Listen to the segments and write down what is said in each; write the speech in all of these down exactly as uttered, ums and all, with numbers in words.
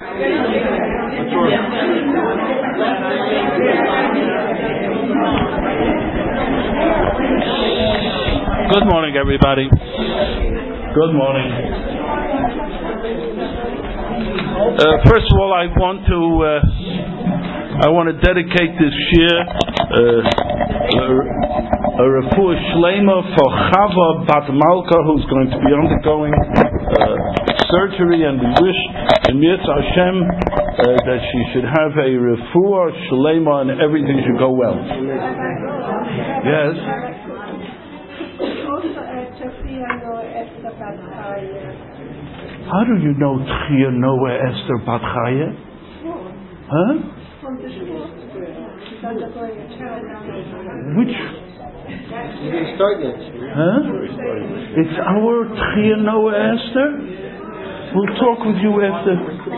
Good morning, everybody. Good morning. Uh, first of all, I want to uh, I want to dedicate this year uh, a refuah shlema for Chava Bat Malka, who's going to be undergoing uh, surgery, and we wish in Yitz Hashem uh, that she should have a refuah shlema and everything should go well. Yes. How do you know Tchia Noah Esther Bat Chaya? Huh? Which? You didn't start yet. Huh? It's our Tchia Noah Esther? We'll talk with you after.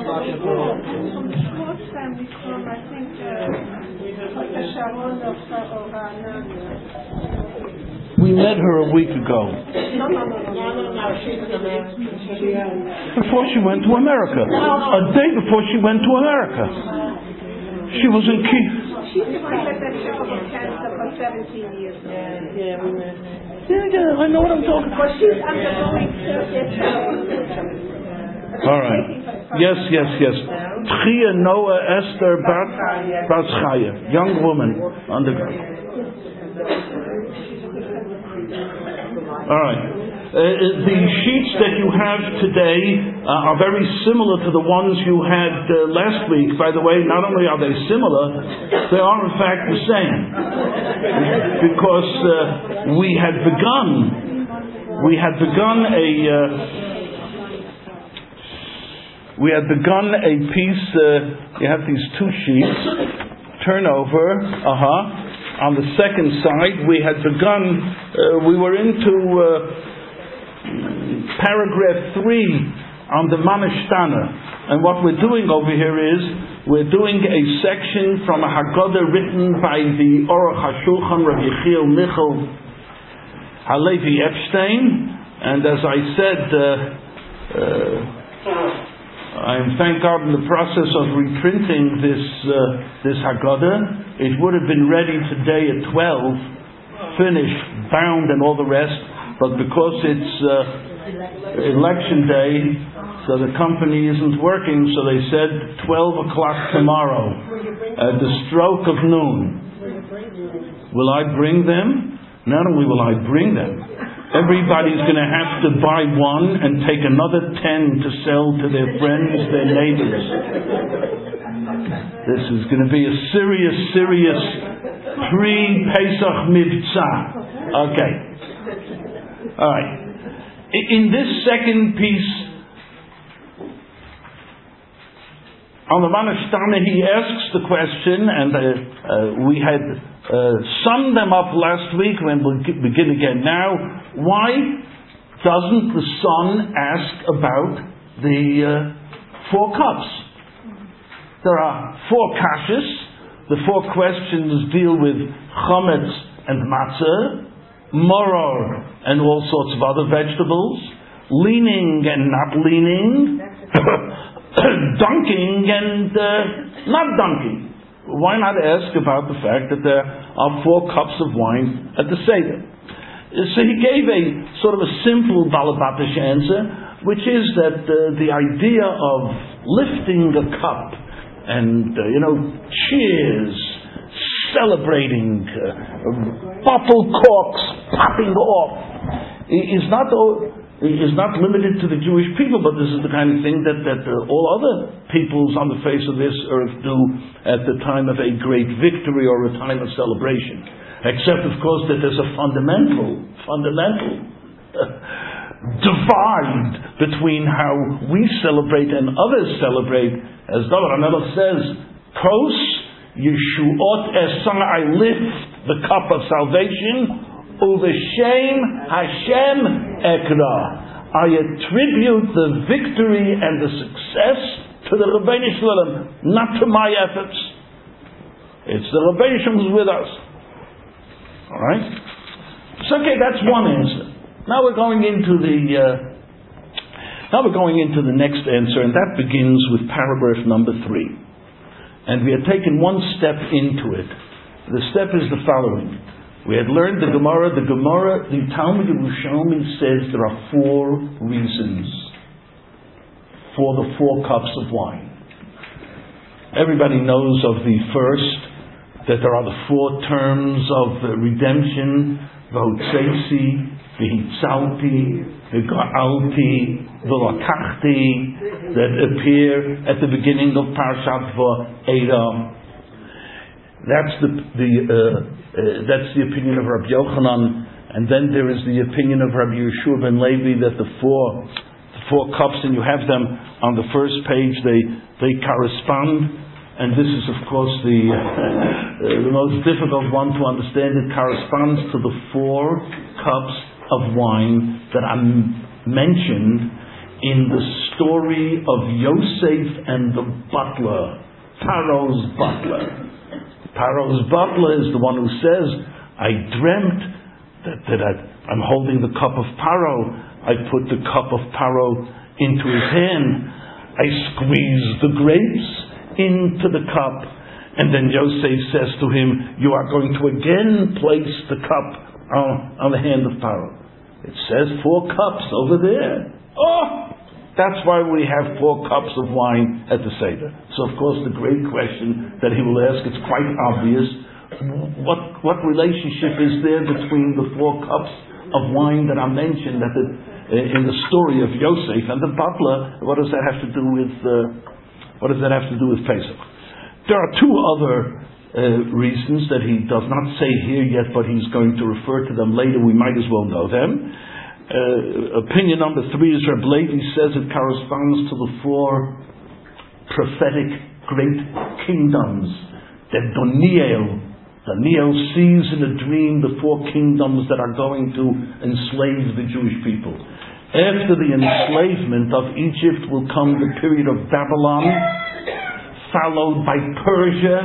We met her a week ago. No, no, no, no, no, she's an American. Before she went to America. A day before she went to America. She was in Kiev. She's the one that had cervical cancer for seventeen years. Yeah, yeah, we met. Yeah, yeah, I know what I'm talking about. Well, she's undergoing surgery. All right. Yes, yes, yes. Tchia Noah Esther Bat Bat Chaya, young woman, undergoing. All right. Uh, the sheets that you have today uh, are very similar to the ones you had uh, last week. By the way, not only are they similar, they are in fact the same. Because uh, we had begun, we had begun a, uh, we had begun a piece. Uh, you have these two sheets. Turn over. Uh huh. On the second side, we had begun, uh, we were into uh, paragraph three on the Manishtana. And what we're doing over here is, we're doing a section from a Haggadah written by the Aruch HaShulchan, Rabbi Yechiel Michal Halevi Epstein. And as I said, uh, uh, I am, thank God, in the process of reprinting this uh, this Haggadah. It would have been ready today at twelve, finished, bound, and all the rest. But because it's uh, election day, so the company isn't working, so they said twelve o'clock tomorrow, at the stroke of noon. Will I bring them? Not only will I bring them, everybody's going to have to buy one and take another ten to sell to their friends, their neighbors. This is going to be a serious, serious pre-Pesach Mivtza. Okay. All right. In this second piece, on the Manishtana, he asks the question, and uh, uh, we had uh, summed them up last week, and we'll begin again now. Why doesn't the son ask about the uh, four cups? There are four kashas. The four questions deal with chametz and matzah, maror and all sorts of other vegetables, leaning and not leaning, dunking and uh, not dunking. Why not ask about the fact that there are four cups of wine at the Seder? So he gave a sort of a simple Balabatish answer, which is that uh, the idea of lifting a cup and, uh, you know, cheers, celebrating, uh, bottle corks popping off, is not is not limited to the Jewish people, but this is the kind of thing that, that uh, all other peoples on the face of this earth do at the time of a great victory or a time of celebration. Except, of course, that there's a fundamental, fundamental uh, divide between how we celebrate and others celebrate. As David HaMelech says, Kos Yeshuot Esah, I lift the cup of salvation, Uveshem Hashem Ekra. I attribute the victory and the success to the Rebbeinu Shalom, not to my efforts. It's the Rebbeinu Shalom who's with us. Alright? So, okay, that's one answer. Now we're going into the uh, Now we're going into the next answer, and that begins with paragraph number three. And we had taken one step into it. The step is the following. We had learned the Gemara. The Gemara, the Talmud Yerushalmi says there are four reasons for the four cups of wine. Everybody knows of the first, that there are the four terms of uh, redemption, V'hotzesi, V'hitzalti, V'ga'alti, V'lakachti, that appear at the beginning of Parashat Va'era. That's the, the uh, uh, that's the opinion of Rabbi Yochanan, and then there is the opinion of Rabbi Yeshua ben Levi that the four the four cups, and you have them on the first page. They they correspond, and this is of course the uh, uh, the most difficult one to understand. It corresponds to the four cups of wine that are mentioned in the story of Yosef and the butler, Paro's butler. Paro's butler is the one who says, I dreamt that, that I, I'm holding the cup of Paro. I put the cup of Paro into his hand. I squeezed the grapes into the cup. And then Yosef says to him, you are going to again place the cup on, on the hand of Paro. It says four cups over there. Oh! That's why we have four cups of wine at the Seder. So, of course, the great question that he will ask, it's quite obvious, what what relationship is there between the four cups of wine that are mentioned at the, uh, in the story of Yosef and the butler? What does that have to do with uh, what does that have to do with Pesach? There are two other uh, reasons that he does not say here yet, but he's going to refer to them later. We might as well know them. Uh, opinion number three is Reb Levi says it corresponds to the four prophetic great kingdoms that Daniel, Daniel sees in a dream the four kingdoms that are going to enslave the Jewish people. After the enslavement of Egypt will come the period of Babylon, followed by Persia,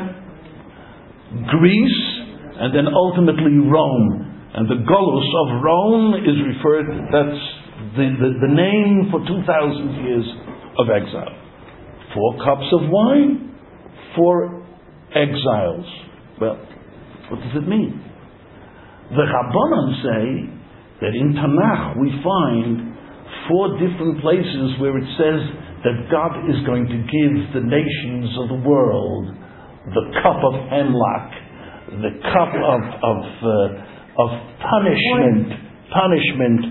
Greece, and then ultimately Rome. And the Golus of Rome is referred, that's the, the, the name for two thousand years of exile. Four cups of wine, four exiles. Well, what does it mean? The Rabbanan say that in Tanakh we find four different places where it says that God is going to give the nations of the world the cup of hemlock, the cup of... of uh, of punishment, punishment.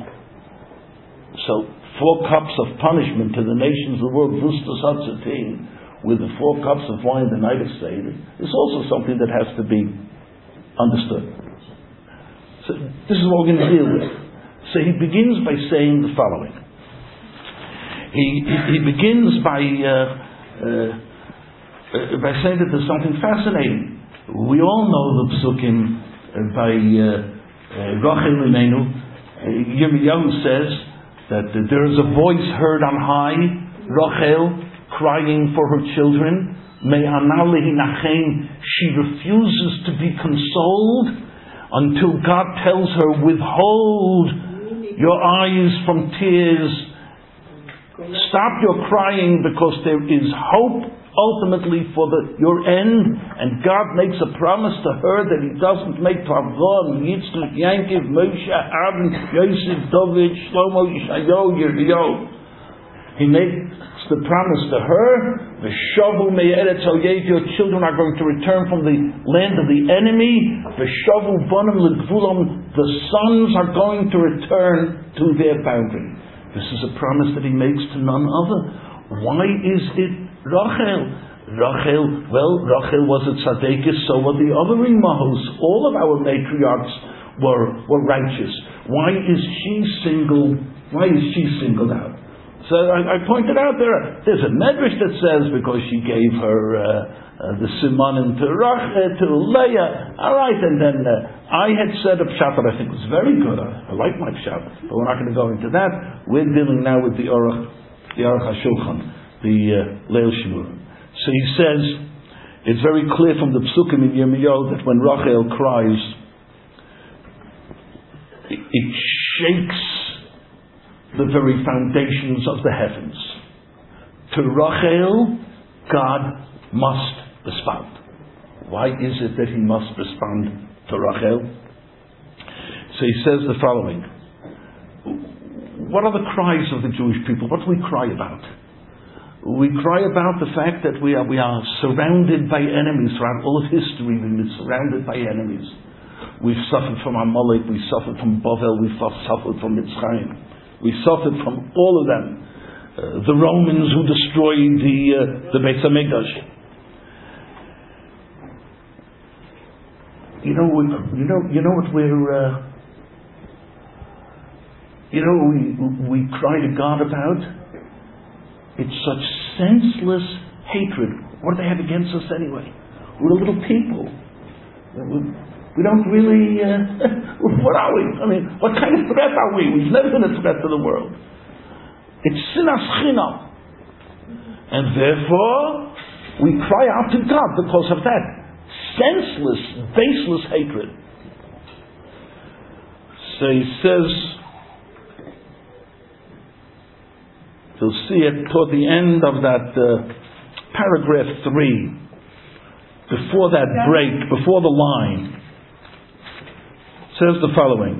So, four cups of punishment to the nations of the world, Vustas Hatzatin, with the four cups of wine the night of Seder, is also something that has to be understood. So, this is what we're going to deal with. So, he begins by saying the following. He, he, he begins by, uh, uh, uh, by saying that there's something fascinating. We all know the Psukim uh, by... Uh, Uh, Rachel Imenu, uh, Yirmiyahu says that uh, there is a voice heard on high, Rachel crying for her children. She refuses to be consoled until God tells her, withhold your eyes from tears. Stop your crying, because there is hope ultimately for the, your end, and God makes a promise to her that He doesn't make to Avram, Yitzchak, Yankiv, Moshe, Aaron, Yosef, David, Shlomo, Yeshayahu, Yirmiyahu. He makes the promise to her, V'shavu me'eretz oyev, your children are going to return from the land of the enemy. V'shavu bonim l'gvulam, the sons are going to return to their boundary. This is a promise that He makes to none other. Why is it Rachel? Rachel, well, Rachel was a tzaddikus, so were the other imahos. All of our matriarchs were, were righteous. Why is she singled? Why is she singled out? So I, I pointed out there, there's a medrash that says because she gave her uh, uh, the simanim to Rachel, to Leah. All right, and then uh, I had said a pshat that I think was very good. I, I like my pshat, but we're not going to go into that. We're dealing now with the Aruch, the Aruch HaShulchan, the uh, Leil Shemur. So he says, it's very clear from the Psukim in Yirmiyahu that when Rachel cries, it, it shakes the very foundations of the heavens. To Rachel, God must respond. Why is it that he must respond to Rachel? So he says the following. What are the cries of the Jewish people? What do we cry about? We cry about the fact that we are, we are surrounded by enemies. Throughout all of history, we've been surrounded by enemies. We've suffered from Amalek, we've suffered from Bavel, we've suffered from Mitzrayim. We suffered from all of them. Uh, the Romans who destroyed the uh, the Beit HaMikdash. You know, we, you know, you know what we're. Uh, you know, what we we cry to God about. It's such senseless hatred. What do they have against us anyway? We're a little people. We don't really. Uh, what are we? I mean, what kind of threat are we? We've never been a threat to the world. It's sinas chinam, and therefore we cry out to God because of that senseless, baseless hatred. So he says, you'll see it toward the end of that uh, paragraph three, before that break, before the line, says the following.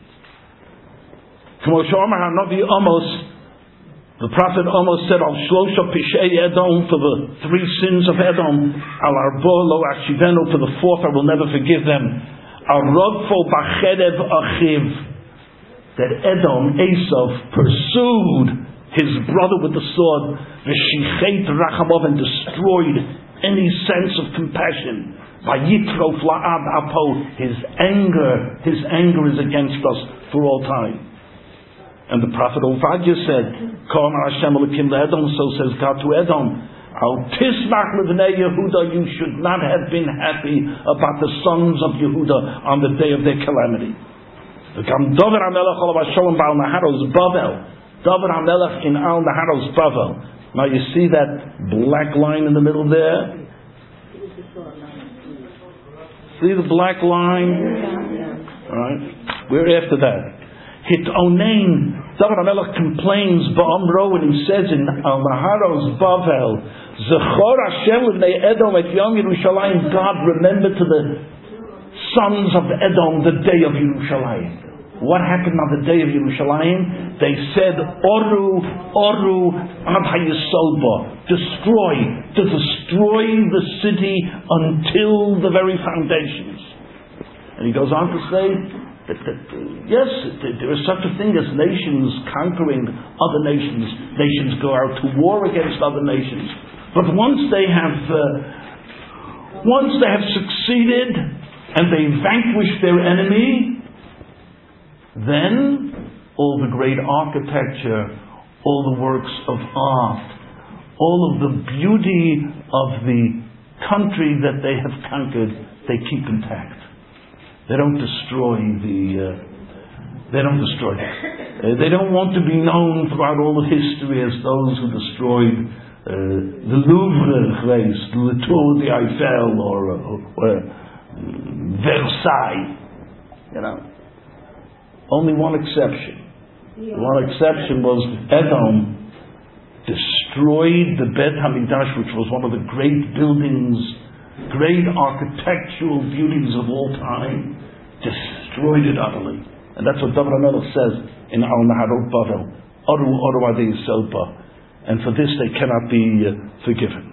The prophet almost said, Al Shlosha Pishei Edom, for the three sins of Edom, Al Arbo Lo Achivenu, for the fourth I will never forgive them, Al Rodfo Bachedev Achiv, that Edom, Esav, pursued his brother with the sword, V'shichet Rachamov, and destroyed any sense of compassion. Vayitrof La'ad Apo, his anger, his anger is against us for all time. And the prophet Ovadia said, Kol Hashem Elokim leEdom, so says God to Edom, Al Tismach Livnei Yehuda, you should not have been happy about the sons of Yehuda on the day of their calamity. V'kam David HaMelech Olav HaSholem Ba'al Naharos Bavel, David HaMelech in Al Naharos Bavel. Now you see that black line in the middle there? See the black line? Alright, we're after that. Hit Onain, David HaMelech complains Ba'amro when he says in Al Naharos Bavel, Zechor Hashem L'nei Edom et Yom Yerushalayim, God remember to the sons of Edom the day of Yerushalayim. What happened on the day of Yerushalayim? They said, Oru, Oru, Ad HaYesod, destroy, to destroy the city until the very foundations. And he goes on to say, That, that, uh, yes, there is such a thing as nations conquering other nations. Nations go out to war against other nations. But once they have, uh, once they have succeeded and they vanquish their enemy, then all the great architecture, all the works of art, all of the beauty of the country that they have conquered, they keep intact. They don't destroy the. Uh, they don't destroy it. Uh, they don't want to be known throughout all of history as those who destroyed uh, the Louvre, the Tour de Eiffel, or, uh, or uh, Versailles. You know, only one exception. One exception was Edom destroyed the Beit HaMikdash, which was one of the great buildings, great architectural beauties of all time, destroyed it utterly. And that's what David HaMelech says in Al Naharot Bavel, Aru Aru Adei Selpa. And for this they cannot be uh, forgiven.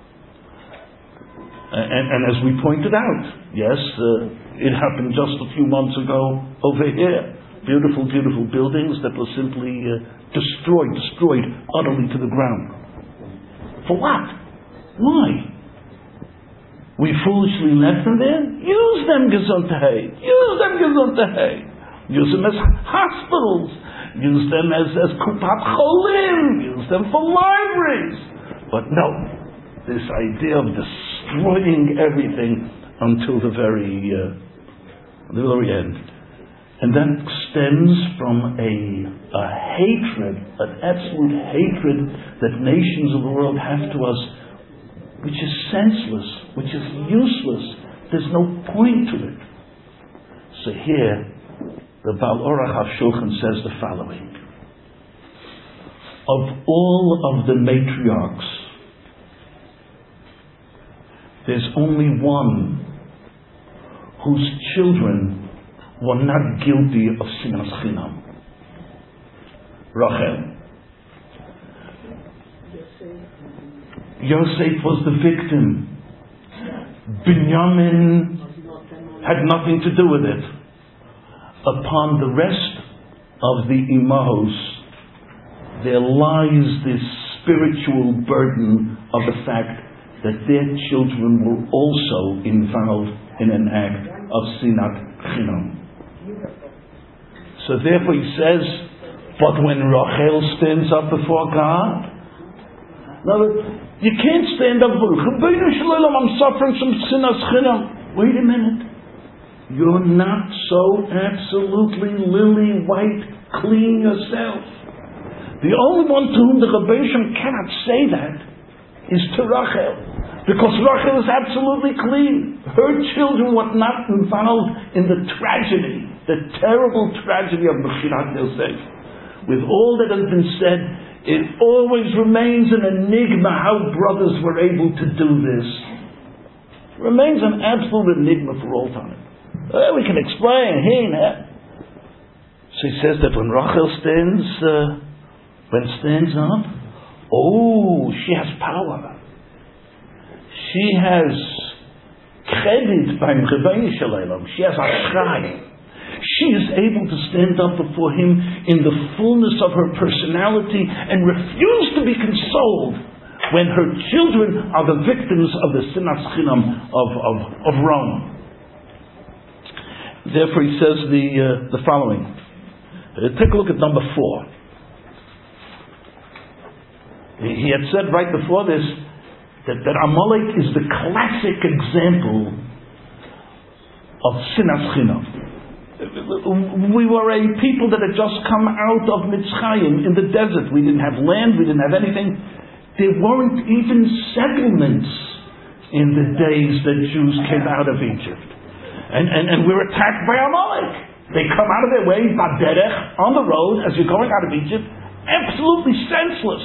And, and as we pointed out, yes, uh, it happened just a few months ago over here. Beautiful, beautiful buildings that were simply uh, destroyed, destroyed utterly to the ground. For what? Why? We foolishly left them there. Use them gesundheit. Use them gesundheit. Use them as hospitals. Use them as, as kupat cholim. Use them for libraries. But no, this idea of destroying everything until the very, uh, the very end. And that stems from a, a hatred, an absolute hatred that nations of the world have to us, which is senseless, which is useless. There's no point to it. So here, the Baal Orach HaShulchan says the following. of all of the matriarchs, there's only one whose children were not guilty of sinas chinam. Rachel. Yosef was the victim. Binyamin had nothing to do with it. Upon the rest of the imahos, there lies this spiritual burden of the fact that their children were also involved in an act of sinat chinam. So therefore he says, but when Rachel stands up before God, now you can't stand up before Rebbeinu Shalom, I'm suffering from sinas chinam. Wait a minute. You're not so absolutely lily white clean yourself. The only one to whom the Rebbeinu cannot say that is to Rachel, because Rachel is absolutely clean. Her children were not involved in the tragedy, the terrible tragedy of Mechirat Yosef. With all that has been said, it always remains an enigma how brothers were able to do this. It remains an absolute enigma for all time. Well, we can explain, hey, now. So he says that when Rachel stands, uh, when stands up, oh, she has power. She has credit by Rebbeinu Shalom. She has ashray. She is able to stand up before him in the fullness of her personality and refuse to be consoled when her children are the victims of the sinas chinam of, of, of Rome. Therefore he says the, uh, the following. Uh, take a look at number four. He had said right before this that, that Amalek is the classic example of sinas chinam. We were a people that had just come out of Mitzrayim in the desert. We didn't have land, we didn't have anything. There weren't even settlements in the days that Jews came out of Egypt. And, and, and we're attacked by Amalek. They come out of their way, Baderech, on the road, as you're going out of Egypt, absolutely senseless.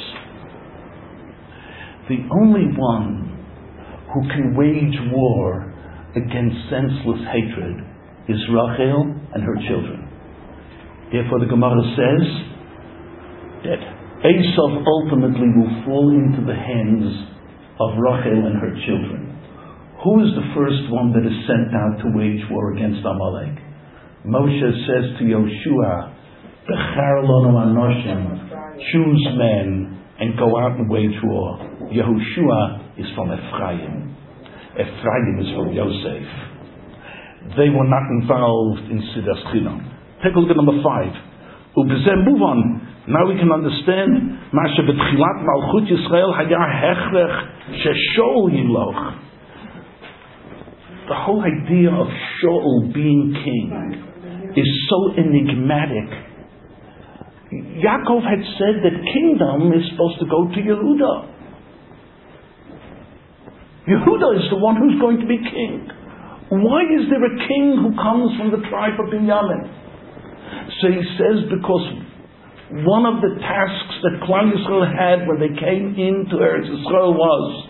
The only one who can wage war against senseless hatred is Rachel and her children. Therefore the Gemara says that Esav ultimately will fall into the hands of Rachel and her children. Who is the first one that is sent out to wage war against Amalek? Moshe says to Yoshua, Bechar lonu anoshim, choose men and go out and wage war. Yehoshua is from Ephraim. Ephraim is from Yosef. They were not involved in sinas chinam. Take a look at number five. Ubezeh, move on. Now we can understand. Masha betchilat malchut Yisrael hayah hechrech sheshol yiloch. The whole idea of Shaul being king is so enigmatic. Yaakov had said that kingdom is supposed to go to Yehuda. Yehuda is the one who's going to be king. Why is there a king who comes from the tribe of Binyamin? So he says because one of the tasks that Klal Yisrael had when they came into Eretz Yisrael was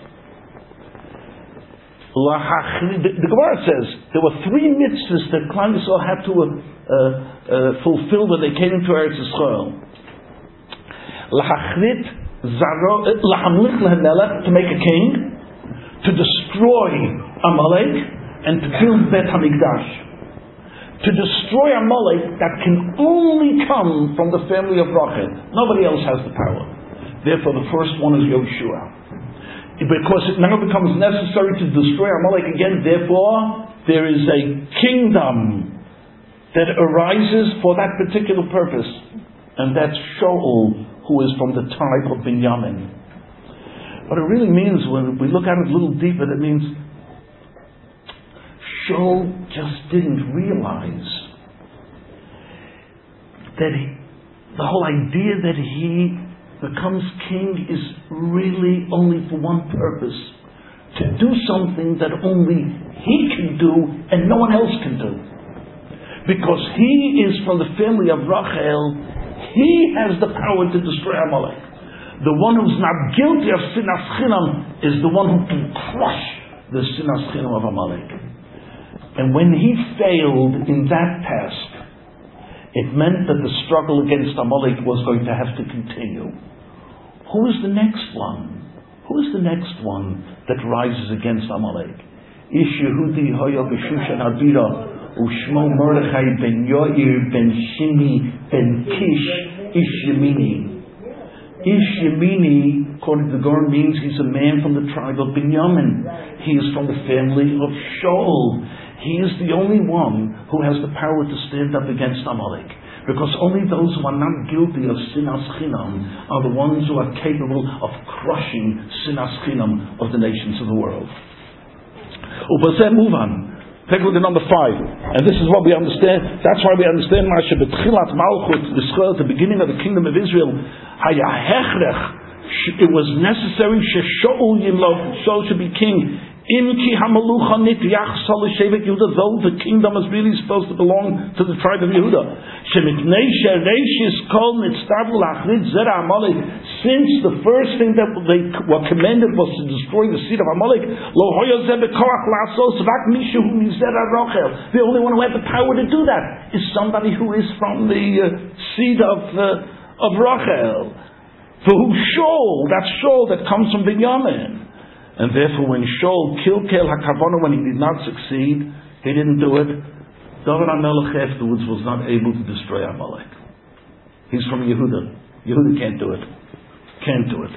the, the Gemara says there were three mitzvahs that Klal Yisrael had to uh, uh, fulfill when they came into Eretz Yisrael. Lahachrit zaro, lahamlich lehanelech, to make a king, to destroy Amalek, and to build Bet HaMikdash. To destroy Amalek, that can only come from the family of Rachel. Nobody else has the power. Therefore, the first one is Yoshua. Because it now becomes necessary to destroy Amalek again, therefore, there is a kingdom that arises for that particular purpose. And that's Shaul, who is from the tribe of Binyamin. What it really means, when we look at it a little deeper, it means Shaul just didn't realize that he, the whole idea that he becomes king is really only for one purpose: to do something that only he can do and no one else can do. Because he is from the family of Rachel, he has the power to destroy Amalek. The one who's not guilty of sinas chinam is the one who can crush the sinas chinam of Amalek. And when he failed in that task, it meant that the struggle against Amalek was going to have to continue. Who is the next one? Who is the next one that rises against Amalek? Ish Yehudi Hoya B'Shushan Abira Ushmo Mordechai ben Yoir ben Shimi ben Kish Ish Yemini. Ish Yemini, according to the Gemara, means he's a man from the tribe of Binyamin. He is from the family of Shaul. He is the only one who has the power to stand up against Amalek. Because only those who are not guilty of sinas chinam are the ones who are capable of crushing sinas chinam of the nations of the world. Ubazeh move on. Take a look at number five. And this is what we understand. That's why we understand Masha B'tchilat Malchut Yisrael at the beginning of the kingdom of Israel. Hayahechrech. It was necessary Shaul Yimlo, Shaul should be king. Imki Hamalucha Nit Yachsal Shevet Yehuda, though the kingdom is really supposed to belong to the tribe of Yehuda. Shemiknei Shereishis Kol Nitztavu Lachrid Zera Amalek. Since the first thing that they were commanded was to destroy the seed of Amalek, Lo Hoya Zeh Bekoach Lasos Rak Mishu Mizera Rochel. The only one who had the power to do that is somebody who is from the uh, seed of uh, of Rachel. For who Shaul, that's Shaul that comes from Binyamin. And therefore, when Shaul killed Kel HaKavana, when he did not succeed, he didn't do it. David HaMelech afterwards was not able to destroy Amalek. He's from Yehuda. Yehuda can't do it. Can't do it.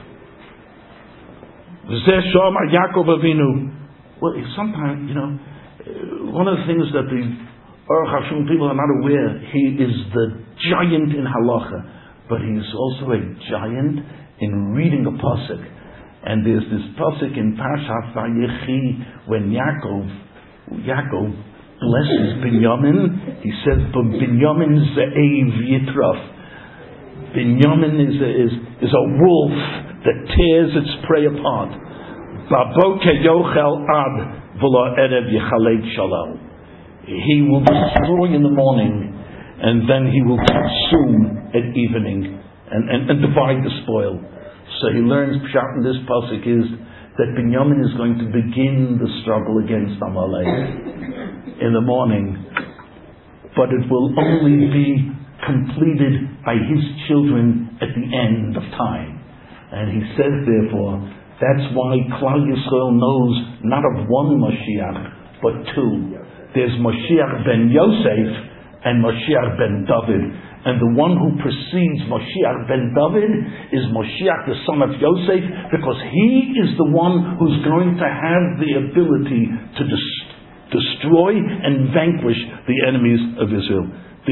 Well, sometimes, you know, one of the things that the Aruch HaShulchan people are not aware, he is the giant in halacha, but he is also a giant in reading a pasuk. And there's this pasuk in Parashat Vayechi when Yaakov, Yaakov blesses Binyamin. He says, "Binyamin ze'ev yitraf." Binyamin is a, is is a wolf that tears its prey apart. Baboke yochel ad v'lo erev yechalek shalom. He will destroy in the morning, and then he will consume at evening, and, and, and divide the spoil. So he learns, Pshat in this pasuk is that Binyamin is going to begin the struggle against Amalek in the morning, but it will only be completed by his children at the end of time. And he says, therefore, that's why Klal Yisrael knows not of one Mashiach, but two. There's Mashiach ben Yosef and Mashiach ben David. And the one who precedes Mashiach ben David is Mashiach, the son of Yosef, because he is the one who's going to have the ability to dis- destroy and vanquish the enemies of Israel. The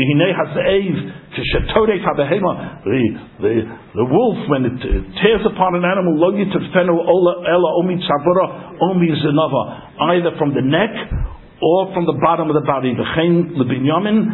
the the wolf, when it tears upon an animal, either from the neck or from the bottom of the body. Binyamin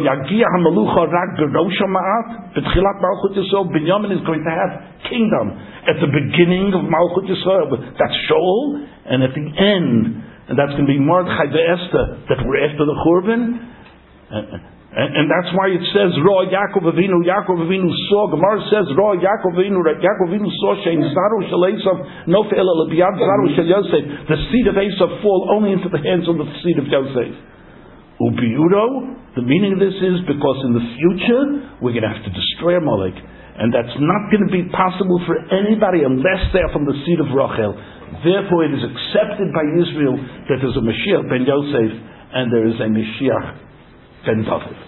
is going to have kingdom at the beginning of Malchut Yisrael. That's Shaul, and at the end, and that's going to be Mordechai the Esther, that we're after the Churban. And, and that's why it says, Ra Yaakov Avinu, Yaakov Avinu saw, Gemara says, Ra Yaakov Avinu, Yaakov Avinu saw, Shein Zaru Shel Esav, no Fe'el Elabiyad Zaru Shel Yosef. The seed of Esav fall only into the hands of the seed of Yosef. Ubiudo, the meaning of this is because in the future, we're going to have to destroy Amalek. And that's not going to be possible for anybody unless they're from the seed of Rachel. Therefore, it is accepted by Israel that there's a Mashiach ben Yosef and there is a Mashiach ben David.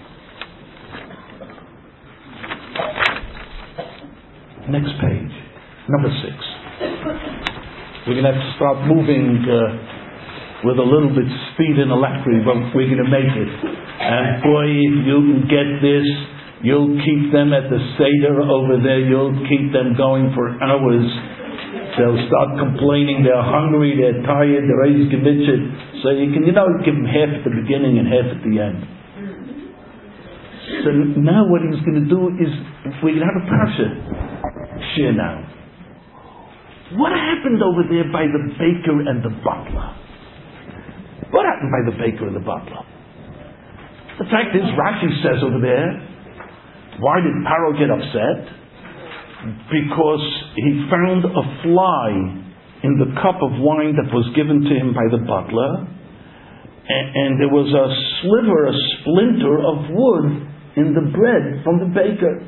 Next page, number six. We're going to have to start moving uh, with a little bit speed and alacrity, but we're going to make it. And boy, if you can get this, you'll keep them at the Seder over there, you'll keep them going for hours. They'll start complaining, they're hungry, they're tired, they're ready to commit it. So you can, you know, give them half at the beginning and half at the end. So now what he's going to do is, we're going to have a parasha share now. What happened over there by the baker and the butler? What happened by the baker and the butler? The fact is, Rashi says over there, why did Paro get upset? because he found a fly in the cup of wine that was given to him by the butler, and, and there was a sliver, a splinter of wood in the bread from the baker.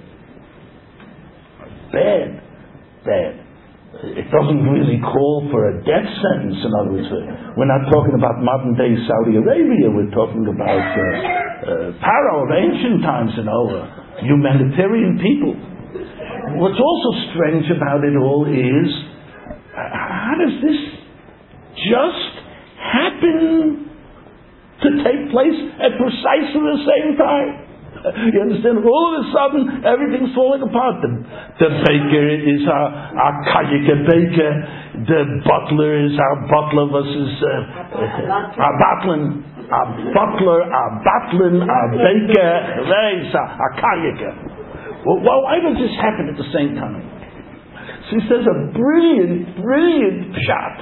Bad, bad. It doesn't really call for a death sentence. In other words, we're not talking about modern day Saudi Arabia. We're talking about uh, uh, Paro of ancient times, you know, uh, humanitarian people. What's also strange about it all is, uh, how does this just happen to take place at precisely the same time? You understand? All of a sudden, everything's falling apart. The, the baker is our, our kajika baker. The butler is our butler versus uh, our batlin. Our butler, our batlin, our baker. There is our, our kajika. Well, well, why does this happen at the same time? So he says a brilliant, brilliant shot.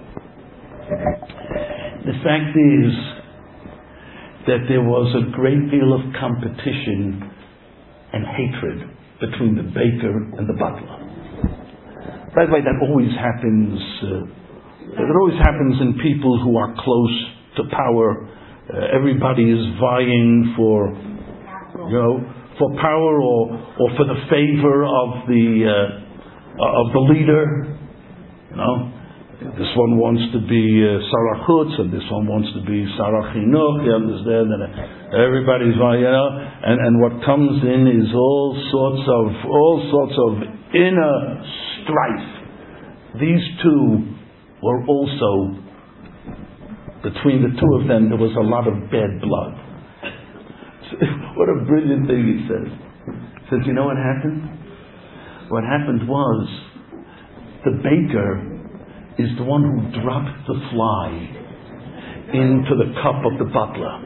The fact is that there was a great deal of competition and hatred between the baker and the butler. By the way, that always happens. Uh, it always happens in people who are close to power. Uh, everybody is vying for, you know, for power or or for the favor of the uh, of the leader. You know. This one wants to be uh, Sarah Chutz, and this one wants to be Sarah Chinuch, you understand? And everybody's, you know, and, and what comes in is all sorts of, all sorts of inner strife. These two were also, between the two of them, there was a lot of bad blood. What a brilliant thing he says. He says, you know what happened? What happened was, the baker is the one who dropped the fly into the cup of the butler.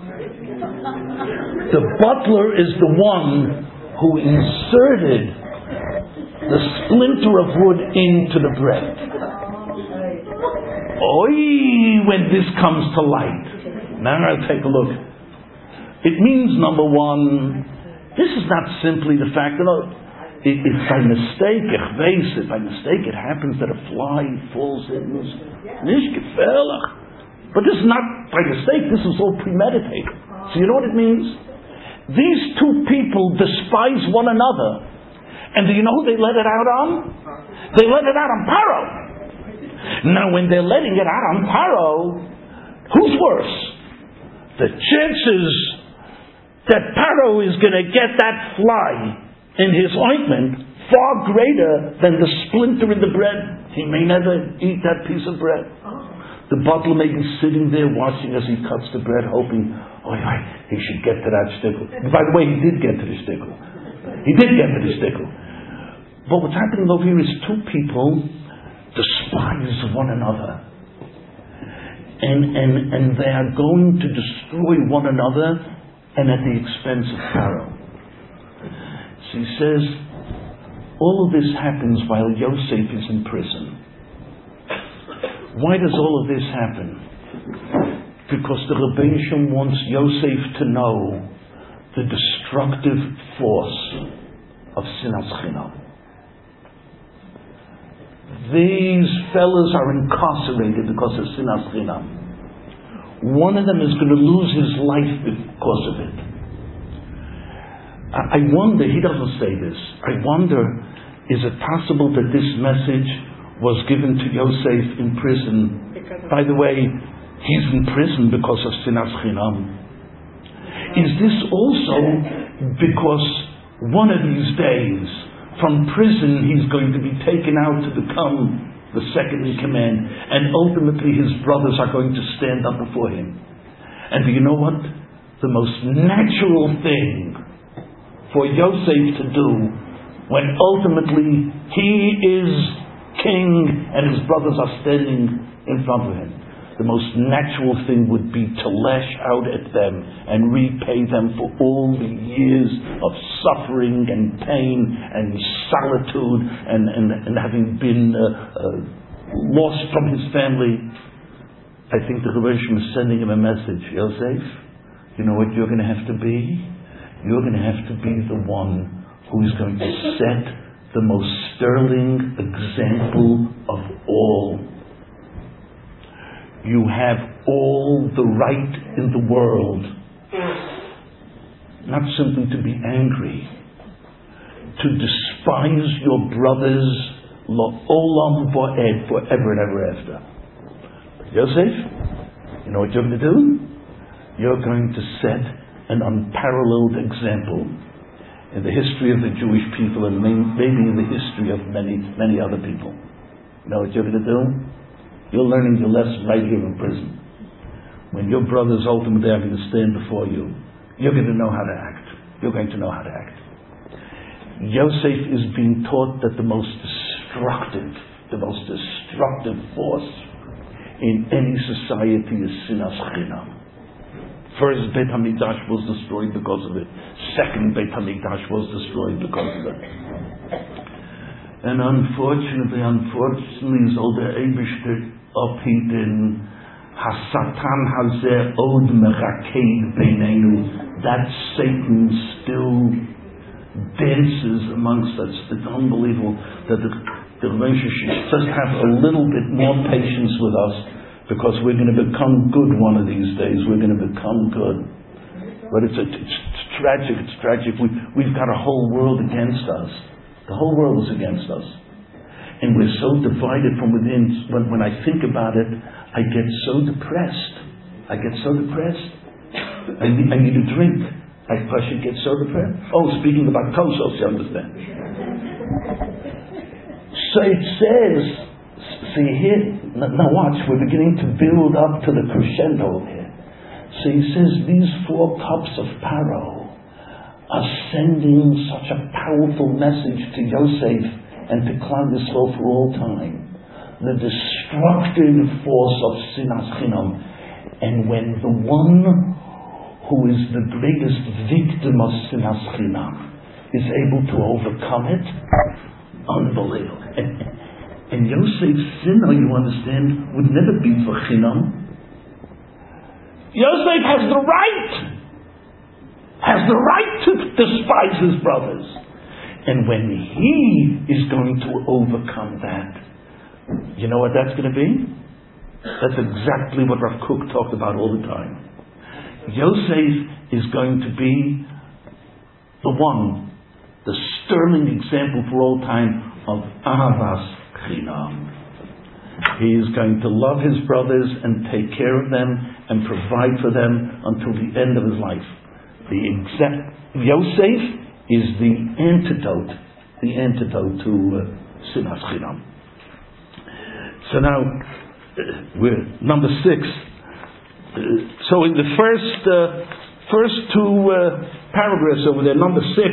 The butler is the one who inserted the splinter of wood into the bread. Oi, when this comes to light. Now I'll take a look. It means, number one, this is not simply the fact that, oh, If by mistake, ich weiß, if by mistake it happens that a fly falls in, nicht gefährlich. But this is not by mistake, this is all premeditated. So you know what it means? These two people despise one another. And do you know who they let it out on? They let it out on Paro. Now when they're letting it out on Paro, who's worse? The chances that Paro is going to get that fly in his ointment far greater than the splinter in the bread. He may never eat that piece of bread. The butler may be sitting there watching as he cuts the bread, hoping, oh, he should get to that stickle. By the way, he did get to the stickle. He did get to the stickle. But what's happening over here is two people despise one another. And, and, and they are going to destroy one another, and at the expense of Pharaoh. So he says, all of this happens while Yosef is in prison. Why does all of this happen? Because the Rebbeinu Shem wants Yosef to know the destructive force of Sinas Chinam. These fellas are incarcerated because of Sinas Chinam. One of them is going to lose his life because of it. I wonder, he doesn't say this, I wonder, is it possible that this message was given to Yosef in prison? By the way, he's in prison because of Sinas Chinam. Is this also because one of these days, from prison, he's going to be taken out to become the second in command, and ultimately his brothers are going to stand up before him? And do you know what? The most natural thing for Yosef to do when ultimately he is king and his brothers are standing in front of him, the most natural thing would be to lash out at them and repay them for all the years of suffering and pain and solitude and, and, and having been uh, uh, lost from his family. I think the Rebbeinu Shem is sending him a message. Yosef, you know what you're going to have to be? You're going to have to be the one who is going to set the most sterling example of all. You have all the right in the world, not simply to be angry, to despise your brothers la'olam va'ed, forever and ever after. Yosef, you know what you're going to do? You're going to set an unparalleled example in the history of the Jewish people and maybe in the history of many, many other people. You know what you're going to do? You're learning your lesson right here in prison. When your brothers ultimately are going to stand before you, you're going to know how to act. You're going to know how to act. Yosef is being taught that the most destructive, the most destructive force in any society is sinas chinam. First Beit HaMikdash was destroyed because of it. Second Beit HaMikdash was destroyed because of it. And unfortunately, unfortunately, so the Eibishter upheaten Hasatan Hazeh Od Mechaked Beinenu. That Satan still dances amongst us. It's unbelievable that the, the relationship just have a little bit more patience with us, because we're going to become good one of these days. We're going to become good. But it's, a, it's, it's tragic, it's tragic. We, we've got a whole world against us. The whole world is against us. And we're so divided from within. When, when I think about it, I get so depressed. I get so depressed. I need, I need a drink. I, I should get so depressed. Oh, speaking about kosos, you understand. So it says, see here, now watch, we're beginning to build up to the crescendo here. So he says, these four cups of Paro are sending such a powerful message to Yosef and to Klal Yisrael for all time. The destructive force of sinas chinam. And when the one who is the greatest victim of sinas chinam is able to overcome it, unbelievable. And, and Yosef's sin, you understand, would never be for chinam. Yosef has the right, has the right to despise his brothers. And when he is going to overcome that, you know what that's going to be? That's exactly what Rav Kook talked about all the time. Yosef is going to be the one, the sterling example for all time of Ahavas Chinam. He is going to love his brothers and take care of them and provide for them until the end of his life. The exact Yosef is the antidote, the antidote to uh, sinas chinam. So now uh, we're number six. Uh, so in the first uh, first two uh, paragraphs over there, number six.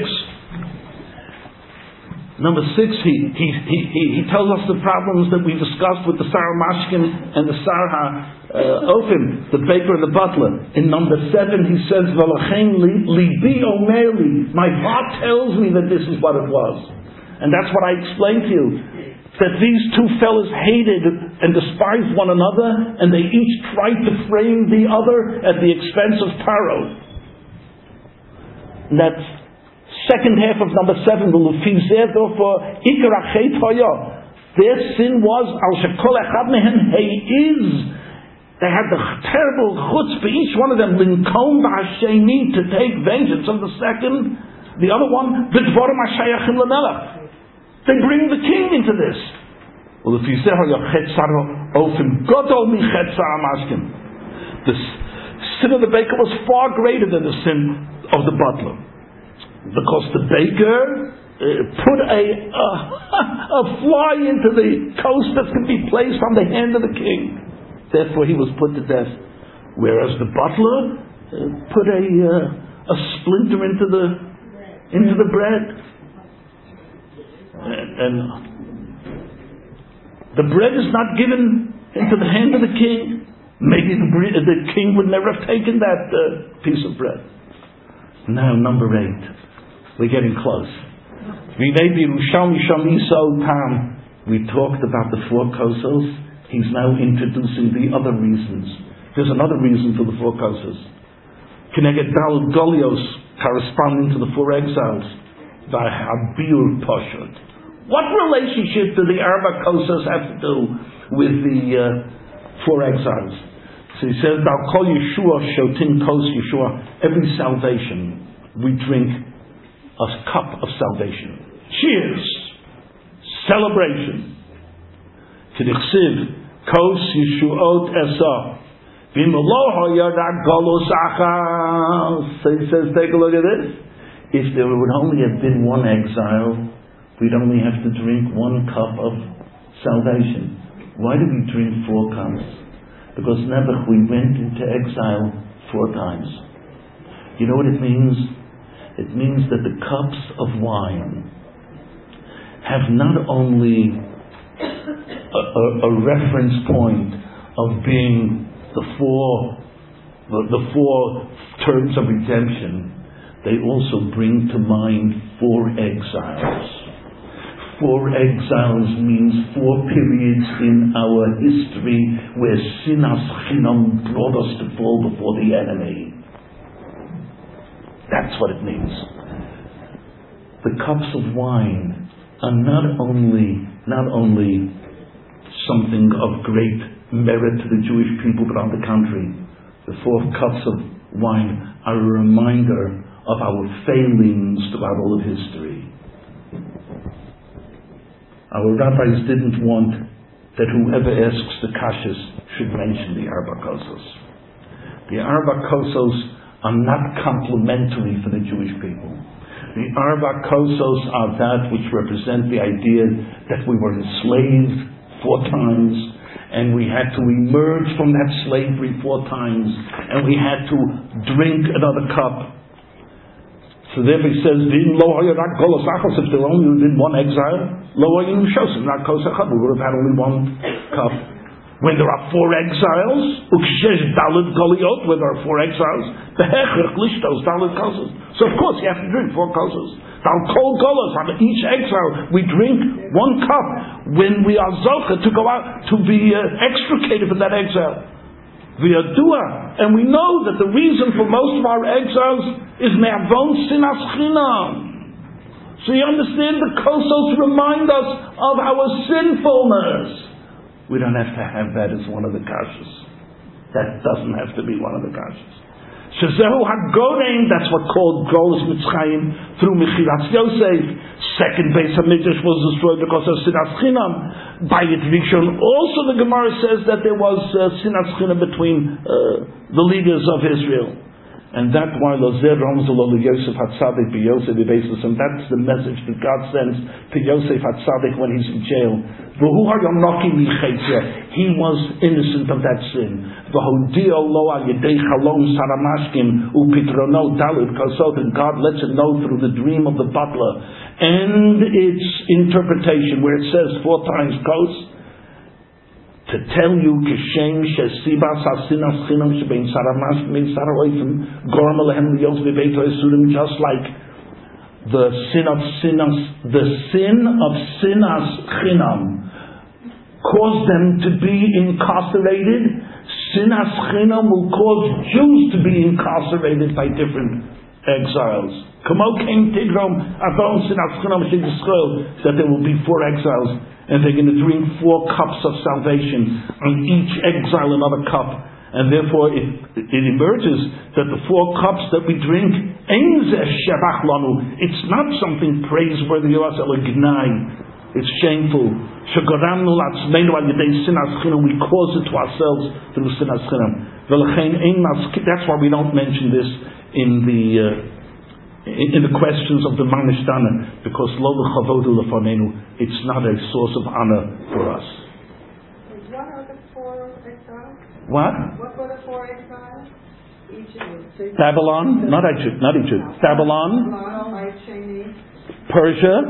Number six, he, he, he, he tells us the problems that we discussed with the Sarah Mashkin and the Sarah uh, Ofim, the baker and the butler. In number seven, he says, "V'lachein libi omerli," my heart tells me that this is what it was. And that's what I explained to you. That these two fellas hated and despised one another, and they each tried to frame the other at the expense of Paro. And that's second half of number seven, the Lufizeh, therefore, Ikar Achet Hoya. Their sin was, Al Shekol Echad Mehem Heiz. They had the terrible chutzpah, each one of them, Linkom B'Hasheni, to take vengeance on the second. The other one, B'Dvorim HaShayachim L'Melech. They bring the king into this. Well, Lufizeh Hoya Chetzar Ofim Godol Mi Chetzar Amashkim. The sin of the baker was far greater than the sin of the butler. Because the baker uh, put a, uh, a fly into the coast that could be placed on the hand of the king. Therefore he was put to death. Whereas the butler uh, put a uh, a splinter into the into the bread. And, and the bread is not given into the hand of the king. Maybe the, the king would never have taken that uh, piece of bread. Now, number eight. We're getting close. We talked about the four kosos. He's now introducing the other reasons. There's another reason for the four kosos. Keneged Dal Golios, corresponding to the four exiles. V'habir Pashut. What relationship do the Arba Kosas have to do with the uh, four exiles? So he says, "Thou call Yeshua shotin kos Yeshua." Every salvation, we drink a cup of salvation. Cheers, celebration. K'dichsiv kos Yeshuot esa v'imoloho yadak golos achas. So he says, take a look at this. If there would only have been one exile, we'd only have to drink one cup of salvation. Why do we drink four cups? Because Nebuch, we went into exile four times. You know what it means? It means that the cups of wine have not only a, a, a reference point of being the four, the, the four terms of redemption, they also bring to mind four exiles. Four exiles means four periods in our history where sinas chinam brought us to fall before the enemy. That's what it means. The cups of wine are not only not only something of great merit to the Jewish people, but on the contrary, the four cups of wine are a reminder of our failings throughout all of history. Our rabbis didn't want that whoever asks the kashas should mention the Arba Kosos. The Arba Kosos are not complementary for the Jewish people. The Arba Kosos are that which represent the idea that we were enslaved four times, and we had to emerge from that slavery four times, and we had to drink another cup. So therefore he says, "V'im lo haya rak golos achos." If there only had been one exile, lo haya nushosim rak kos echad. We would have had only one cup. When there are four exiles, ukshesh daled goliot, where there are four exiles, behechach lishtos daled kosas. So of course you have to drink four kosas. Dal kol golos, on each exile we drink one cup when we are zocha to go out to be uh, extricated from that exile. V'yadua, and we know that the reason for most of our exiles is me'avon sinas chinam. So you understand, the kosos remind us of our sinfulness. We don't have to have that as one of the kashas. That doesn't have to be one of the kashas. Shezehu hagorein, that's what called Golos Mitzrayim through Mechilas Yosef. Second base of Mikdash was destroyed because of Sinas Chinam. By it Rishon, also the Gemara says that there was uh, Sinas Chinam between uh, the leaders of Israel. And that's why Lozer Ramzalol Yosef Hatzadik be Yosef be basis, and that's the message that God sends to Yosef Hatzadik when he's in jail. He was innocent of that sin. And God lets it know through the dream of the butler and its interpretation, where it says four times kos, to tell you kishem shesibas hasinas chinam shebein saramash bein saraoifim gorm alehem liyos bebeito esurim, just like the sin of sinas, the sin of sinas chinam caused them to be incarcerated. Sinas chinam will cause Jews to be incarcerated by different exiles. Kamo came tigrom avon sinas chinam shig Yisrael, that there will be four exiles, and they're going to drink four cups of salvation, on each exile another cup. And therefore it, it emerges that the four cups that we drink, it's not something praiseworthy of us, it's shameful. We cause it to ourselves through sinas chinam. That's why we don't mention this in the uh, in the questions of the Manishtana, because lo l'chavodu lefanenu, it's not a source of honor for us. What are the four exiles? What? What were the four exiles? Egypt. Babylon, not Egypt, not Egypt. Babylon, Persia.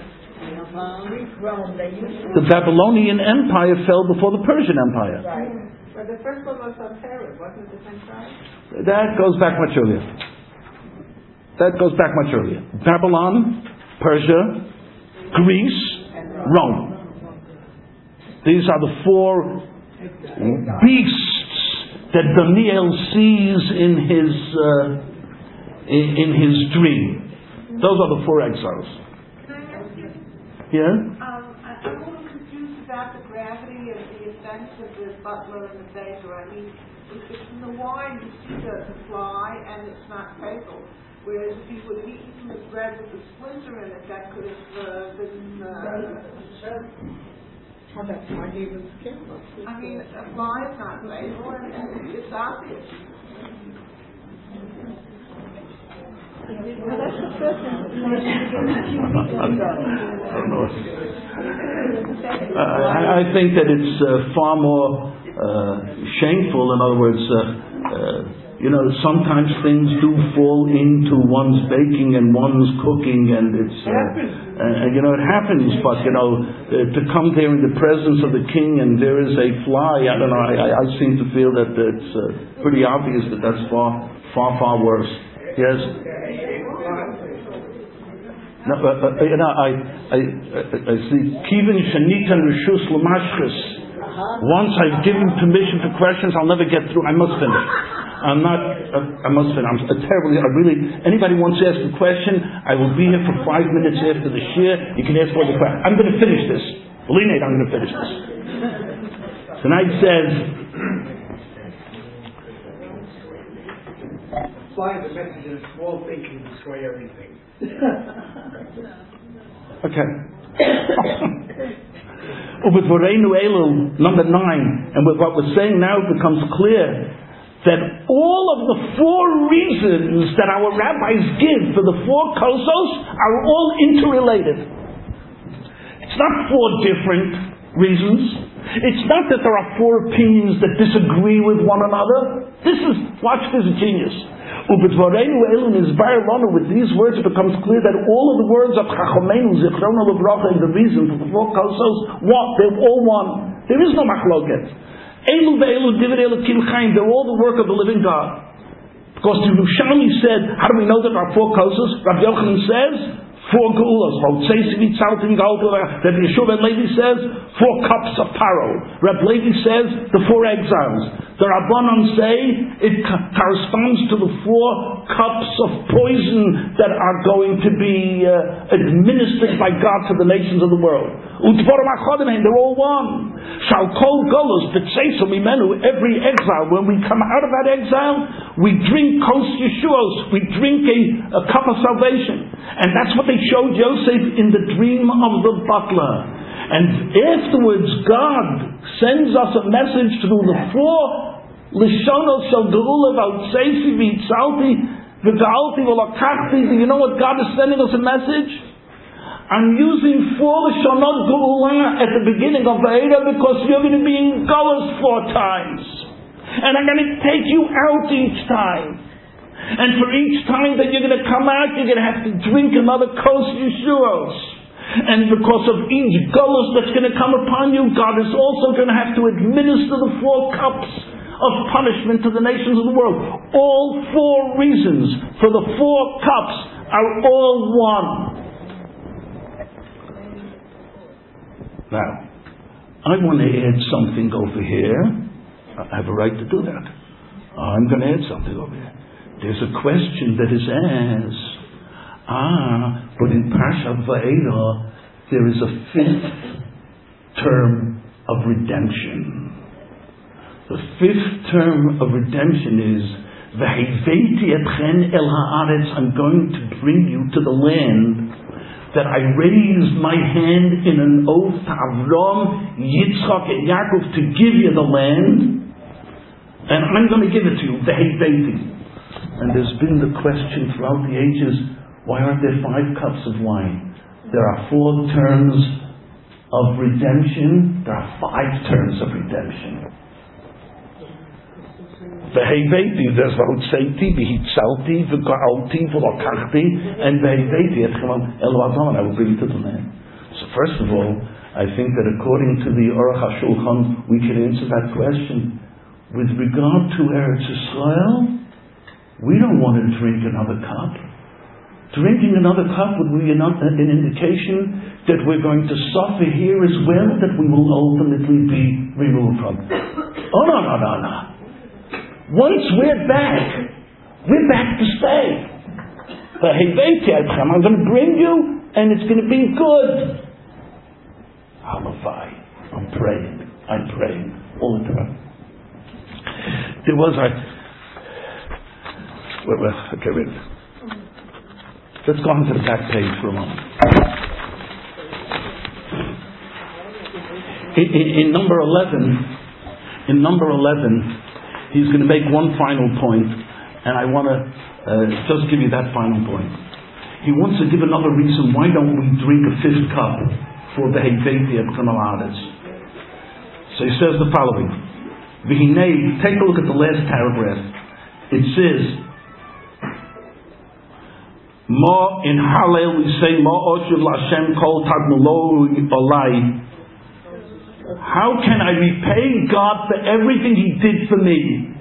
The Babylonian Empire fell before the Persian Empire. Right. But the first one was on Sarah, wasn't it the same time? That goes back much earlier. That goes back much earlier. Babylon, Persia, Greece, Rome. These are the four beasts that Daniel sees in his uh, in, in his dream. Those are the four exiles. Can I ask you, Yeah? Um, I- I'm a little confused about the gravity of the effects of the butler and the baker. I mean, if it's in the wine, you see the, the fly, and it's not fatal. Whereas if you would have eaten some of the bread with a splinter in it, that could have uh, been... Uh, Oh, that's why he was careful. I mean, a fly is not fatal, and, and it's obvious. Well, that's the first thing that made me begin a few weeks ago. I don't know. Uh, I, I think that it's uh, far more uh, shameful. In other words, uh, uh, you know, sometimes things do fall into one's baking and one's cooking, and it's, uh, uh, you know, it happens. But you know, uh, to come there in the presence of the king and there is a fly, I don't know. I, I seem to feel that it's uh, pretty obvious that that's far, far, far worse. Yes. No, uh, uh, you know, I, I, I see. Kivin shenitan rishus l'mashchus. Once I've given permission for questions, I'll never get through. I must finish. I'm not. Uh, I must finish. I'm uh, terribly. I really. Anybody wants to ask a question? I will be here for five minutes after the shir. You can ask all the questions. I'm going to finish this. Believe me, I'm going to finish this. Tonight says. Fly the message in a small thing can destroy everything. Okay. Number nine, and with what we're saying now, it becomes clear that all of the four reasons that our rabbis give for the four kosos are all interrelated. It's not four different reasons. It's not that there are four opinions that disagree with one another. This is, watch this genius. With these words it becomes clear that all of the words of Chachomenu, Zichrono Levracha, and the reason for the four kosos, what? They're all one. There is no machloket. Elu ve'elu divrei Elokim Chaim, they're all the work of the living God. Because the Yerushalmi said, how do we know that there are four kosos? Rabbi Yochanan says, four geulas. Rabbi Yeshua ben Levi says, four cups of paro. Rabbi Levi says, the four exiles. The Rabbanon say it co- corresponds to the four cups of poison that are going to be uh, administered by God to the nations of the world. They're all one. Shall kol golos b'tseisel mimenu, every exile, when we come out of that exile, we drink kos Yeshuos, we drink a, a cup of salvation. And that's what they showed Yosef in the dream of the butler. And afterwards, God sends us a message through the four Lishonos shel geula v'altseisi v'itzalti v'ga'alti v'lakachti. Do you know what God is sending us a message? I'm using four Lishonot geula at the beginning of the Eidah because you're going to be in Golos four times. And I'm going to take you out each time. And for each time that you're going to come out, you're going to have to drink another kos Yeshuos. And because of each gullus that's going to come upon you, God is also going to have to administer the four cups of punishment to the nations of the world. All four reasons for the four cups are all one. Now, I want to add something over here. I have a right to do that. I'm going to add something over here. There's a question that is asked. Ah, but in Parshat Va'era, there is a fifth term of redemption. The fifth term of redemption is, V'heiveiti etchen el haaretz, I'm going to bring you to the land that I raised my hand in an oath to Avram, Yitzchak, and Yaakov to give you the land, and I'm going to give it to you, V'heiveiti. And there's been the question throughout the ages, why aren't there five cups of wine? There are four terms of redemption. There are five terms of redemption. V'heiveiti, there's v'hotzeiti, v'hitzalti, v'ga'alti, v'lokachti, and v'heiveiti, and I will bring you to the land. So first of all, I think that according to the Aruch HaShulchan, we can answer that question. With regard to Eretz Yisrael, we don't want to drink another cup. Drinking another cup would be an, an indication that we're going to suffer here as well, that we will ultimately be removed from. Oh, no, no, no, no. Once we're back, we're back to stay. But hey, I'm going to bring you, and it's going to be good. Halavai. I'm praying. I'm praying all the time. There was a... Well, well, okay, wait. Let's go on to the back page for a moment. In, in, in number eleven, in number eleven, he's going to make one final point, and I want to uh, just give you that final point. He wants to give another reason why don't we drink a fifth cup for the Heiveti at Kanalades. So he says the following. V'hinei, take a look at the last paragraph. It says, Ma in Hallel we say Ma Oshiv Lashem Kol Tagmulo Olai. How can I repay God for everything He did for me?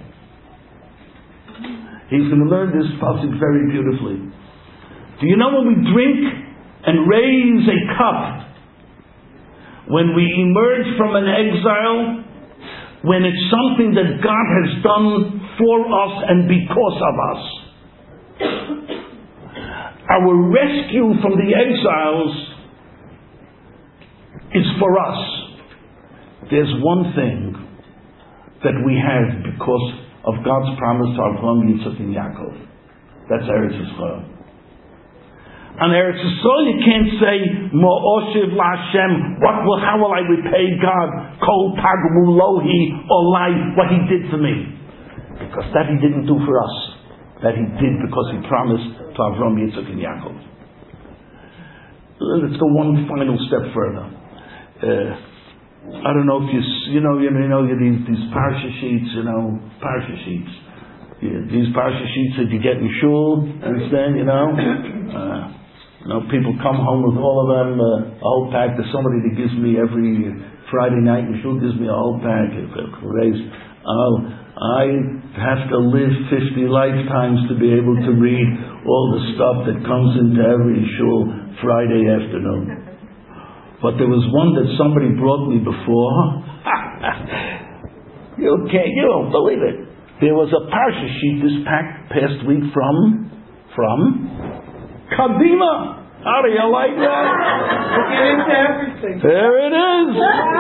He's going to learn this passage very beautifully. Do you know when we drink and raise a cup, when we emerge from an exile, when it's something that God has done for us and because of us? Our rescue from the exiles is for us. There's one thing that we have because of God's promise to Avraham, Yitzchak, and Yaakov. That's Eretz Yisrael. On Eretz Yisrael, you can't say Mo'oshiv LaHashem. What will? How will I repay God? Kol Tagmulohi Olai. What He did for me, because that He didn't do for us. That He did because He promised to Avraham, Yitzchak, and Yaakov. Let's go one final step further. Uh, I don't know if you, you know, you know, these, these parsha sheets, you know, parsha sheets. Yeah, these parsha sheets that you get in shul, understand, you know? Uh, you know, people come home with all of them, uh, a whole pack. There's somebody that gives me every Friday night in shul, gives me a whole pack. Oh, I have to live fifty lifetimes to be able to read all the stuff that comes into every shul Friday afternoon. But there was one that somebody brought me before. You can't, you don't believe it. There was a parsha sheet this past week from, from Kadima. How do you like that? Get into everything. There it is.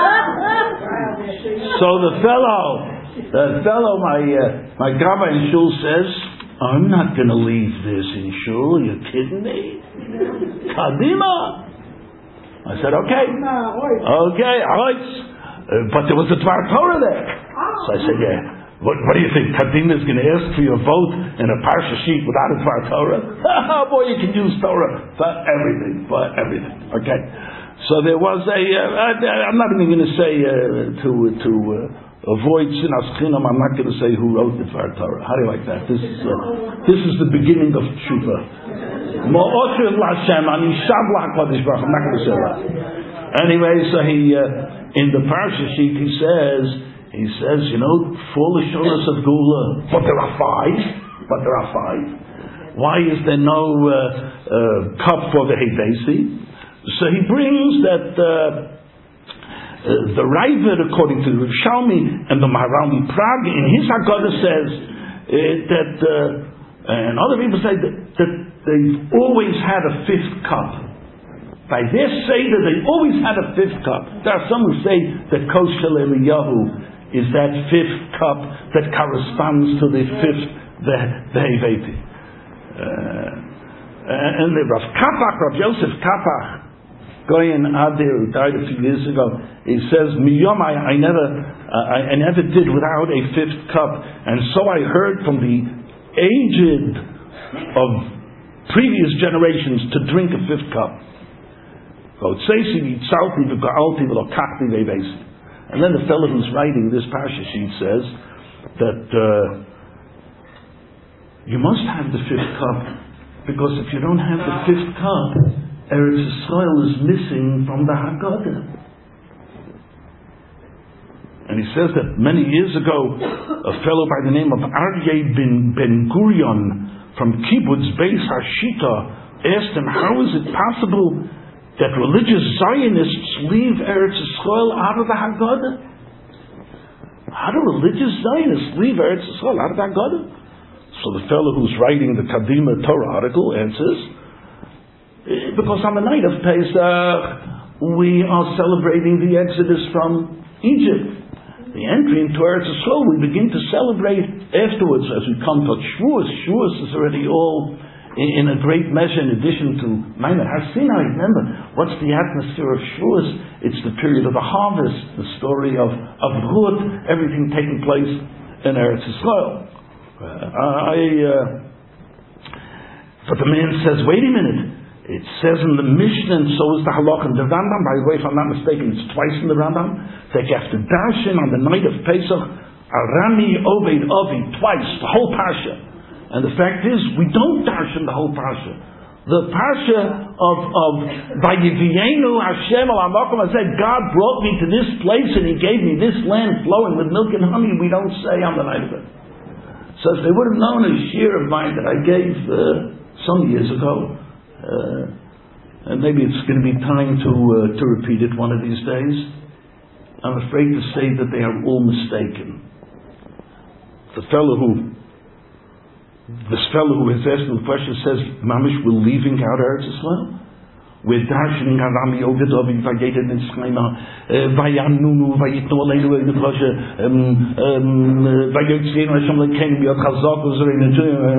So the fellow, the fellow, my uh, my gabbai in shul says, I'm not going to leave this in shul. Are you kidding me? Kadima. I said, okay, okay, all right. Uh, but there was a Dvar Torah there. So I said, yeah. What, what do you think? Kadima is going to ask for your vote in a parsha sheet without a Dvar Torah? Boy, you can use Torah for everything, for everything. Okay. So there was a, uh, I, I'm not even going to say, uh, to, to uh, avoid sinas chinam, I'm not going to say who wrote the Dvar Torah. How do you like that? This is, uh, this is the beginning of tshuva. I'm not going to say that. Anyway, so he, uh, in the parsha sheet, he says, he says, you know, four Lashonos of Gula, but there are five, but there are five. Why is there no uh, uh, cup for the Heivesi? So he brings that uh, uh, the Ravid, according to the Rishalmi and the Maharalmi Prague, in his Haggadah says uh, that, uh, and other people say that, that they've always had a fifth cup. By their Seder, they always had a fifth cup. There are some who say that Kos Shel Eliyahu is that fifth cup that corresponds to the fifth, the, the Heiveti. Uh, and the Rav Kapach, Rav Yosef Kapach, Goyen Adir, who died a few years ago, he says, Miyom, I, I never, uh, I, I never did without a fifth cup, and so I heard from the aged of previous generations to drink a fifth cup. And then the fellow who's writing this parsha sheet says that uh, you must have the fifth cup, because if you don't have the fifth cup, Eretz Yisrael is missing from the Haggadah. And he says that many years ago, a fellow by the name of Aryeh ben, ben Gurion from Kibbutz Beis Hashita asked him, how is it possible that religious Zionists leave Eretz Yisrael out of the Haggadah? How do religious Zionists leave Eretz Yisrael out of the Haggadah? So the fellow who's writing the Kadima Torah article answers, because on the night of Pesach, we are celebrating the Exodus from Egypt. The entry into Eretz Yisrael, we begin to celebrate afterwards as we come to Shavuos. Shavuos is already all in, in a great measure in addition to Ma'aser Har Sinai. Remember, what's the atmosphere of Shavuos? It's the period of the harvest, the story of, of Ruth, everything taking place in Eretz Yisrael. Uh, I, uh, but the man says, wait a minute. It says in the Mishnah, and so is the Halach in the Rambam. By the way, if I'm not mistaken, it's twice in the Rambam. That you have to darshan on the night of Pesach, Arami Oved Avi, twice, the whole parsha. And the fact is, we don't darshan the whole parsha. The parsha of of Vayivienu Hashem al Hamakom said, God brought me to this place and He gave me this land flowing with milk and honey. We don't say on the night of it. So if they would have known a shir of mine that I gave uh, some years ago. Uh, and maybe it's going to be time to uh, to repeat it one of these days. I'm afraid to say that they are all mistaken. The fellow who, this fellow who has asked the question says, Mamish, we're leaving out Eretz Yisrael. We're darshaning Arami Oved Avi Vayeted Nitzchayma Vayanunu Vayitnu Aleinu Eved Rasha Vayotzienu Hashem Lekeinu Yod Chazak Uzereinu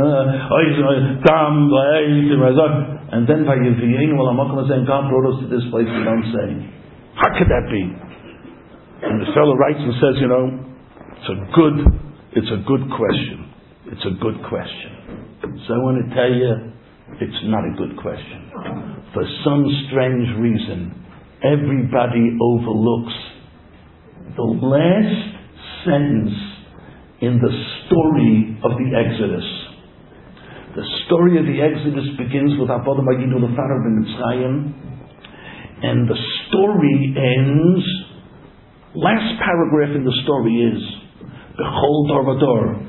Dam Vayit Razak. And then Vayivienu Al Hamakom saying, God brought us to this place. We don't say. How could that be? And the fellow writes and says, you know, it's a good, it's a good question. It's a good question. So I want to tell you, it's not a good question. For some strange reason, everybody overlooks the last sentence in the story of the Exodus. The story of the Exodus begins with Avodah Vayidu Lefanav b'Mitzrayim, and the story ends. Last paragraph in the story is Bechol Dor Vador.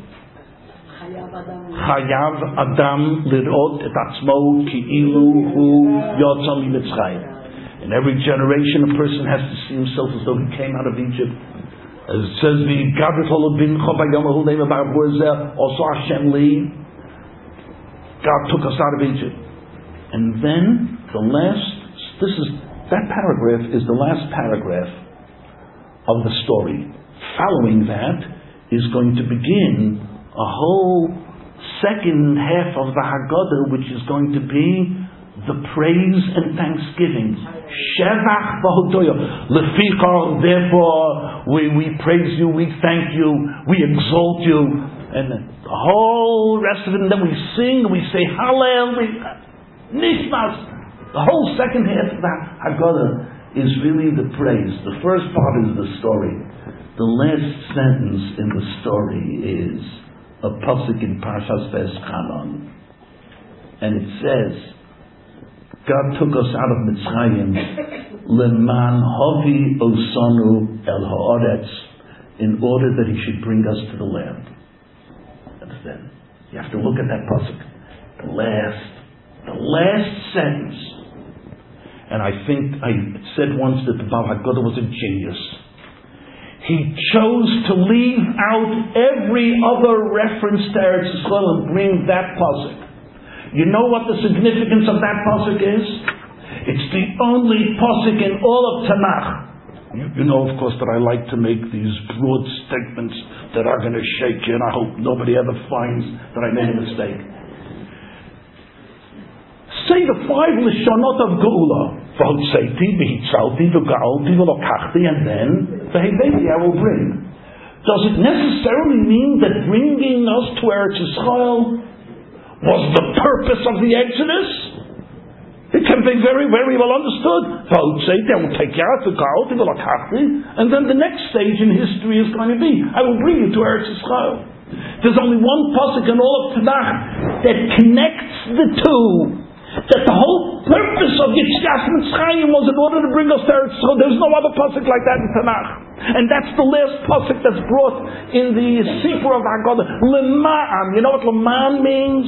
Chayav Adam lirot et atzmo ki'ilu hu yotza miMitzrayim. In every generation, a person has to see himself as though he came out of Egypt. As it says, "V'gavet hol bin chobay yom hol neima ba'arvuzeh also Hashem li." God took us out of Egypt, and then the last. This is that paragraph is the last paragraph of the story. Following that is going to begin a whole second half of the Haggadah, which is going to be the praise and thanksgiving. Shevach v'hodoyo. Leficha, therefore, we, we praise you, we thank you, we exalt you, and the whole rest of it, and then we sing, we say Hallel, we Nishmas. The whole second half of the Haggadah is really the praise. The first part is the story. The last sentence in the story is a pasuk in Parshas Vayeschanan, and it says, God took us out of Mitzrayim, leman havi osanu el haaretz, in order that He should bring us to the land. Understand? You have to look at that pasuk, the last, the last sentence. And I think I said once that the Baal Haggadah was a genius. He chose to leave out every other reference to Eretz Yisrael and bring that pasuk. You know what the significance of that pasuk is? It's the only pasuk in all of Tanakh. You, you know, of course, that I like to make these broad statements that are going to shake you, and I hope nobody ever finds that I made a mistake. Say the five lishonot of Geula. V'hotzeiti, v'hitzalti, v'ga'alti, v'lokachti, and then v'heveti, I will bring. Does it necessarily mean that bringing us to Eretz Yisrael was the purpose of the Exodus? It can be very, very well understood. V'hotzeiti, I will take you out, v'ga'alti, v'lokachti, and then the next stage in history is going to be, I will bring you to Eretz Yisrael. There's only one pasuk in all of Tanakh that connects the two. That the whole purpose of Yitzias Mitzrayim was in order to bring us to Eretz Yisrael. There's no other pasuk like that in Tanakh. And that's the last pasuk that's brought in the Sefer of Haggadah. Leman. You know what Leman means?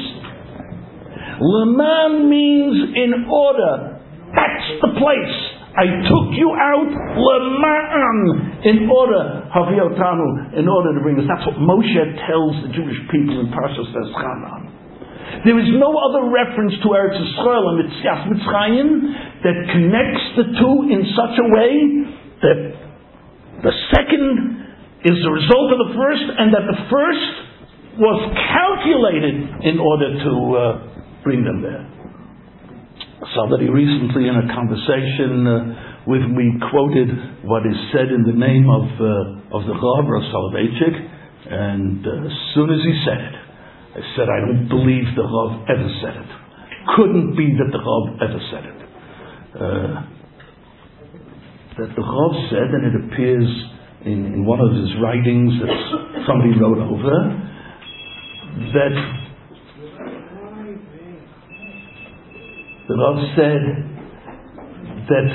Leman means in order. That's the place. I took you out, Leman, in order, Haviotanu, in order to bring us. That's what Moshe tells the Jewish people in Parshas Vayeschanan. There is no other reference to Eretz Yisrael and Yitzias Mitzrayim that connects the two in such a way that the second is the result of the first, and that the first was calculated in order to uh, bring them there. Somebody recently in a conversation uh, with me quoted what is said in the name of uh, of the Rav Soloveitchik, and uh, as soon as he said it, I said, I don't believe the Rav ever said it. Couldn't be that the Rav ever said it. Uh, that the Rav said, and it appears in, in one of his writings that somebody wrote over, that the Rav said that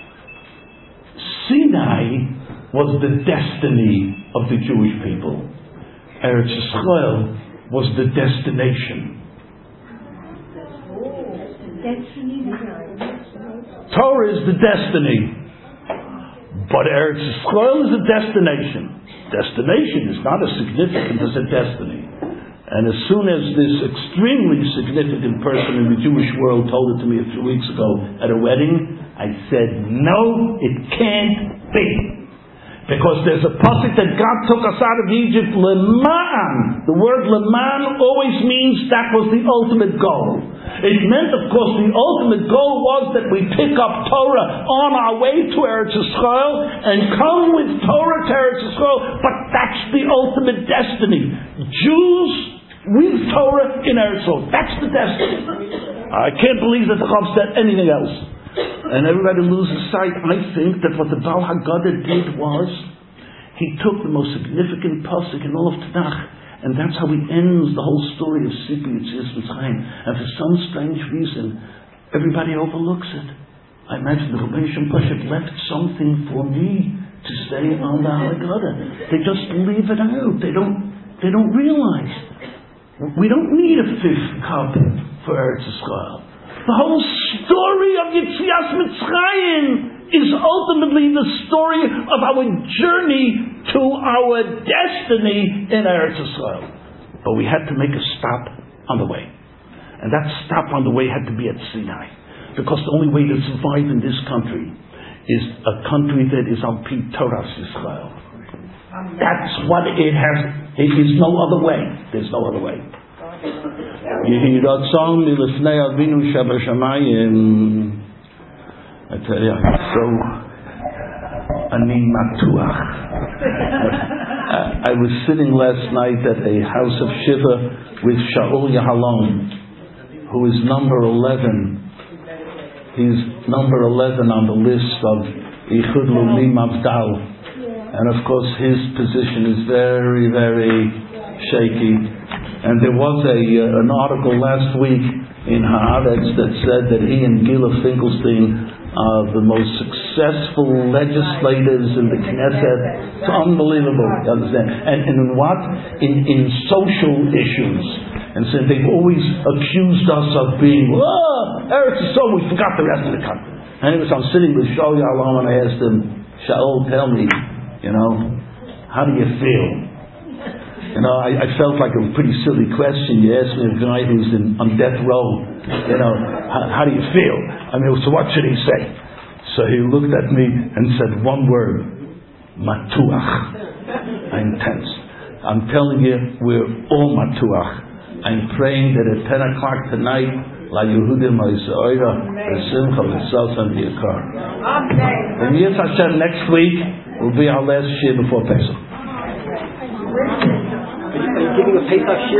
Sinai was the destiny of the Jewish people. Eretz Yisrael was the destination. Torah is the destiny, but Eretz Yisrael is a destination. Destination is not as significant as a destiny. And as soon as this extremely significant person in the Jewish world told it to me a few weeks ago at a wedding, I said, no, it can't be. Because there's a pasuk that God took us out of Egypt, Leman. The word Leman always means that was the ultimate goal. It meant, of course, the ultimate goal was that we pick up Torah on our way to Eretz Yisrael and come with Torah to Eretz Yisrael, but that's the ultimate destiny. Jews with Torah in Eretz Yisrael. That's the destiny. I can't believe that the Rav said anything else. And everybody loses sight. I think that what the Baal Haggadah did was, he took the most significant pasuk in all of Tanakh, and that's how he ends the whole story of Sipi Yetzias Mitzrayim. And for some strange reason, everybody overlooks it. I imagine the Rebbeinu Shem Pashat left something for me to say on the Haggadah. They just leave it out. They don't. They don't realize we don't need a fifth cup for Eretz Yisrael. The whole story of Yetzias Mitzrayim is ultimately the story of our journey to our destiny in Eretz Yisrael. But we had to make a stop on the way. And that stop on the way had to be at Sinai. Because the only way to survive in this country is a country that is on Pi Torah Yisrael. That's what it has. It is no other way. There's no other way. Yehi Ratzon Milifnei Avinu Shabashamayim. I tell you, I'm so ani matuach. I was sitting last night at a house of Shiva with Shaul Yahalon, who is number eleven. He's number eleven on the list of Ichud Lumi Mavdal, and of course his position is very, very shaky. And there was a uh, an article last week in Haaretz that said that he and Gila Finkelstein are the most successful legislators in the Knesset. It's unbelievable, you understand? And, and in what? In, in social issues. And so they've always accused us of being, oh, Eretz Yisrael, we forgot the rest of the country. Anyways, I'm sitting with Shaul Yahalom and I asked him, Shaul, tell me, you know, how do you feel? You know, I, I felt like a pretty silly question. You asked me a guy who's in, on death row, you know, how, how do you feel? I mean, so what should he say? So he looked at me and said one word, matuach. I'm tense. I'm telling you, we're all matuach. I'm praying that at ten o'clock tonight, La Yehudim Ha'Yisrael, Simcha V'Salsan V'Yakar. And Yis Hashem, next week will be our last year before Pesach. Are you giving a Pesach shir?